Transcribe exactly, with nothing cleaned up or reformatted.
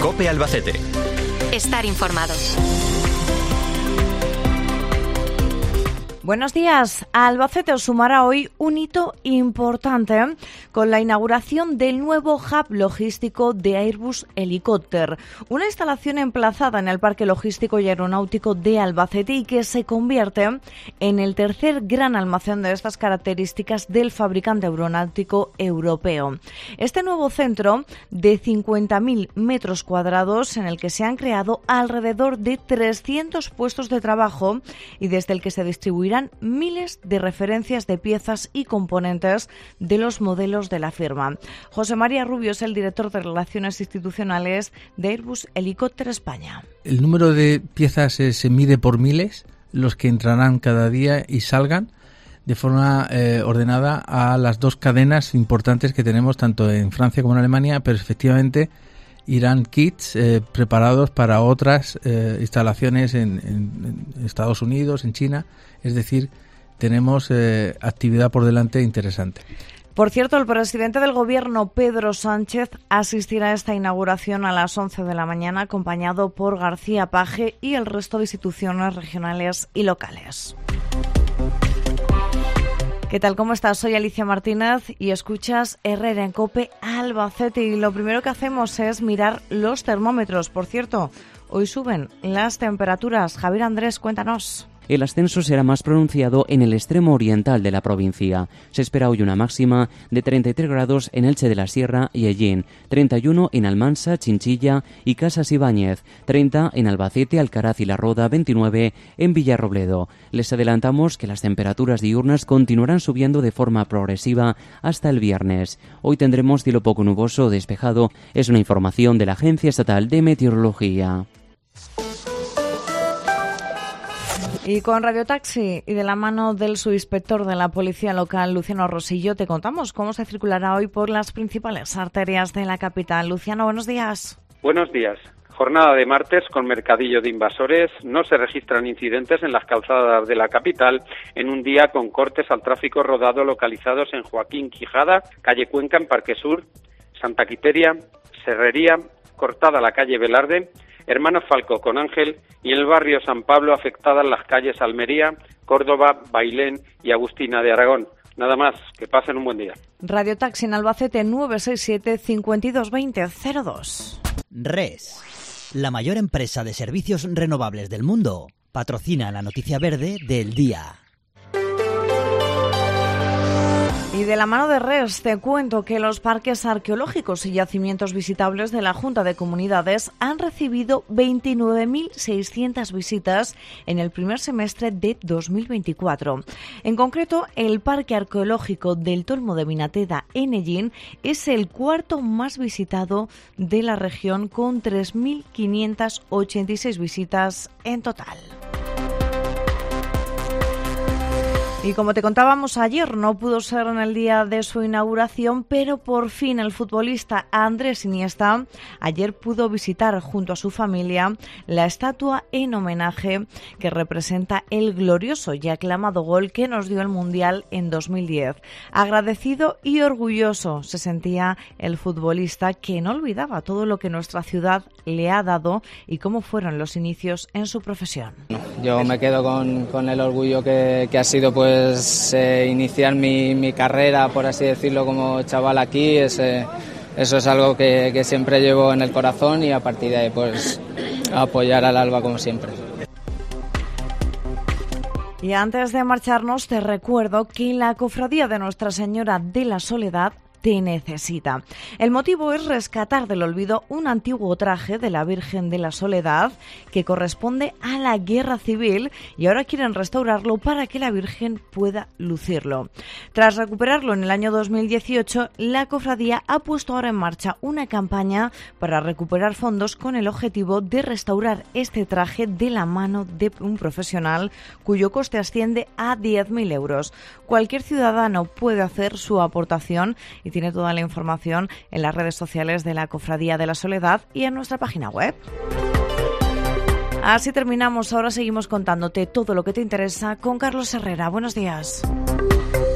COPE Albacete. Estar informados. Buenos días. Albacete os sumará hoy un hito importante con la inauguración del nuevo hub logístico de Airbus Helicopter, una instalación emplazada en el Parque Logístico y Aeronáutico de Albacete y que se convierte en el tercer gran almacén de estas características del fabricante aeronáutico europeo. Este nuevo centro de cincuenta mil metros cuadrados, en el que se han creado alrededor de trescientos puestos de trabajo y desde el que se distribuirá miles de referencias de piezas y componentes de los modelos de la firma. José María Rubio es el director de Relaciones Institucionales de Airbus Helicopter España. El número de piezas eh, se mide por miles, los que entrarán cada día y salgan de forma eh, ordenada a las dos cadenas importantes que tenemos tanto en Francia como en Alemania, pero efectivamente irán kits eh, preparados para otras eh, instalaciones en, en, en Estados Unidos, en China. Es decir, tenemos eh, actividad por delante interesante. Por cierto, el presidente del Gobierno, Pedro Sánchez, asistirá a esta inauguración a las once de la mañana, acompañado por García Paje y el resto de instituciones regionales y locales. ¿Qué tal? ¿Cómo estás? Soy Alicia Martínez y escuchas Herrera en COPE Albacete. Y lo primero que hacemos es mirar los termómetros. Por cierto, hoy suben las temperaturas. Javier Andrés, cuéntanos. El ascenso será más pronunciado en el extremo oriental de la provincia. Se espera hoy una máxima de treinta y tres grados en Elche de la Sierra y Hellín, treinta y uno en Almansa, Chinchilla y Casas Ibáñez, treinta en Albacete, Alcaraz y La Roda, veintinueve en Villarrobledo. Les adelantamos que las temperaturas diurnas continuarán subiendo de forma progresiva hasta el viernes. Hoy tendremos cielo poco nuboso o despejado. Es una información de la Agencia Estatal de Meteorología. Y con Radio Taxi y de la mano del subinspector de la Policía Local, Luciano Rosillo, te contamos cómo se circulará hoy por las principales arterias de la capital. Luciano, buenos días. Buenos días. Jornada de martes con mercadillo de invasores. No se registran incidentes en las calzadas de la capital en un día con cortes al tráfico rodado localizados en Joaquín Quijada, calle Cuenca en Parque Sur, Santa Quiteria, Serrería, cortada la calle Velarde, Hermanos Falco con Ángel y en el barrio San Pablo afectadas las calles Almería, Córdoba, Bailén y Agustina de Aragón. Nada más, que pasen un buen día. Radio Taxi en Albacete nueve seis siete, cinco dos dos cero cero dos. R E S, la mayor empresa de servicios renovables del mundo, patrocina la noticia verde del día. Y de la mano de R E S te cuento que los parques arqueológicos y yacimientos visitables de la Junta de Comunidades han recibido veintinueve mil seiscientas visitas en el primer semestre de dos mil veinticuatro. En concreto, el Parque Arqueológico del Tolmo de Vinateda en Hellín es el cuarto más visitado de la región con tres mil quinientas ochenta y seis visitas en total. Y como te contábamos ayer, no pudo ser en el día de su inauguración, pero por fin el futbolista Andrés Iniesta ayer pudo visitar junto a su familia la estatua en homenaje que representa el glorioso y aclamado gol que nos dio el Mundial en dos mil diez. Agradecido y orgulloso se sentía el futbolista, que no olvidaba todo lo que nuestra ciudad le ha dado y cómo fueron los inicios en su profesión. Yo me quedo con, con el orgullo que, que ha sido pues Pues eh, iniciar mi, mi carrera, por así decirlo, como chaval aquí. Es, eh, eso es algo que, que siempre llevo en el corazón y a partir de ahí pues apoyar al Alba como siempre. Y antes de marcharnos te recuerdo que la Cofradía de Nuestra Señora de la Soledad te necesita. El motivo es rescatar del olvido un antiguo traje de la Virgen de la Soledad que corresponde a la Guerra Civil y ahora quieren restaurarlo para que la Virgen pueda lucirlo. Tras recuperarlo en el año dos mil dieciocho, la cofradía ha puesto ahora en marcha una campaña para recuperar fondos con el objetivo de restaurar este traje de la mano de un profesional cuyo coste asciende a diez mil euros. Cualquier ciudadano puede hacer su aportación y tiene toda la información en las redes sociales de la Cofradía de la Soledad y en nuestra página web. Así terminamos. Ahora seguimos contándote todo lo que te interesa con Carlos Herrera. Buenos días.